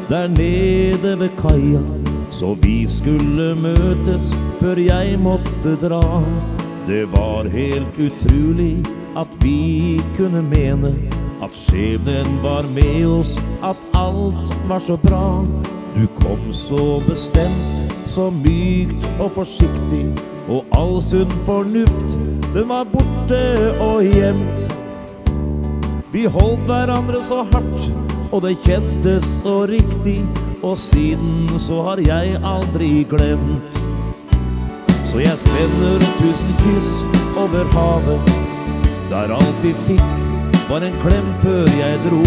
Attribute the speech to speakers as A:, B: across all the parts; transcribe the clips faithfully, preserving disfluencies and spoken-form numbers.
A: der nede ved kaia, så vi skulle møtes før jeg måtte dra. Det var helt utrolig at vi kunne mene at skjebnen var med oss, at alt var så bra. Du kom så bestemt, så mykt og forsiktig, og all sunn fornuft, den var borte og gjemt. Vi holdt hverandre så hardt, og det kjentes så riktig, og siden så har jeg aldri glemt. Så jeg sender tusen kyss over havet, der alt vi fikk var en klem før jeg dro.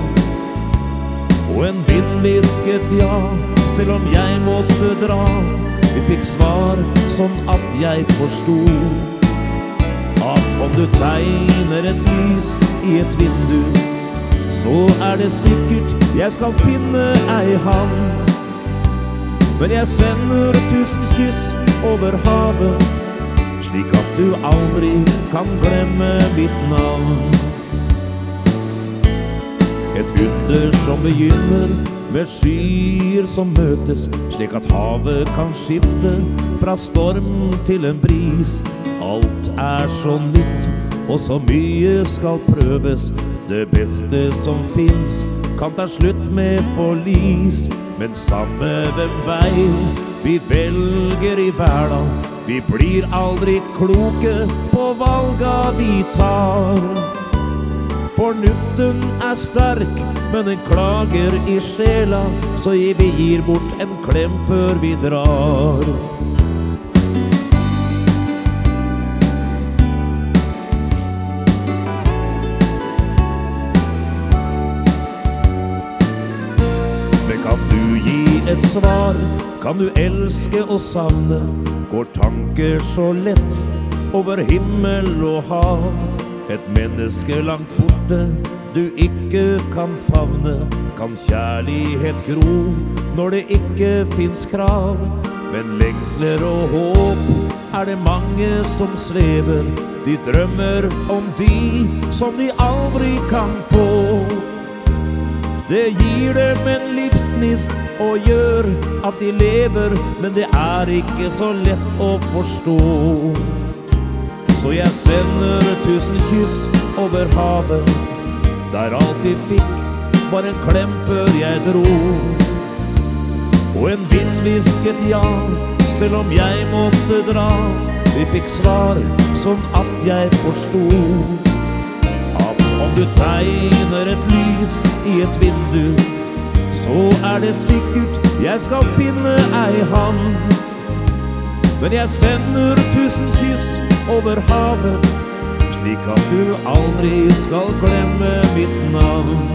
A: Og en vind visket ja, selv om jeg måtte dra. Vi fikk svar sånn at jeg forstod at om du tegner et lys i et vindu, så er det sikkert jeg skal finne ei hand. Men jeg sender tusen kyss over havet, slik at du aldri kan glemme mitt navn. Et under som begynner med skyer som møtes, slik at havet kan skifte fra storm til en bris. Alt er så nytt, og så mye skal prøves. Det beste som finnes kan ta slutt med forlis. Men samme hvem vei vi velger i hverdag, vi blir aldri kloke på valga vi tar. Fornuften er sterk, men den klager i sjela, så vi gir bort en klem før vi drar. Men kan du gi et svar, kan du elske og savne, går tanker så lett over himmel og hav. Et menneske langt borte du ikke kan favne, kan kjærlighet gro når det ikke finnes krav. Men lengsler og håp er det mange som svever, de drømmer om de som de aldri kan få. Det gir dem en livsgnist og gjør at de lever, men det er ikke så lett å forstå. Så jeg sender tusen kyss over havet, der alt vi fikk var en klem før jeg dro. Og en vind visket ja, selv om jeg måtte dra. Vi fikk svar sånn at jeg forstod at om du tegner et lys i et vindu, så er det sikkert jeg skal finne ei hand. Men jeg sender tusen kyss over havet, slik at du aldri skal glemme mitt navn.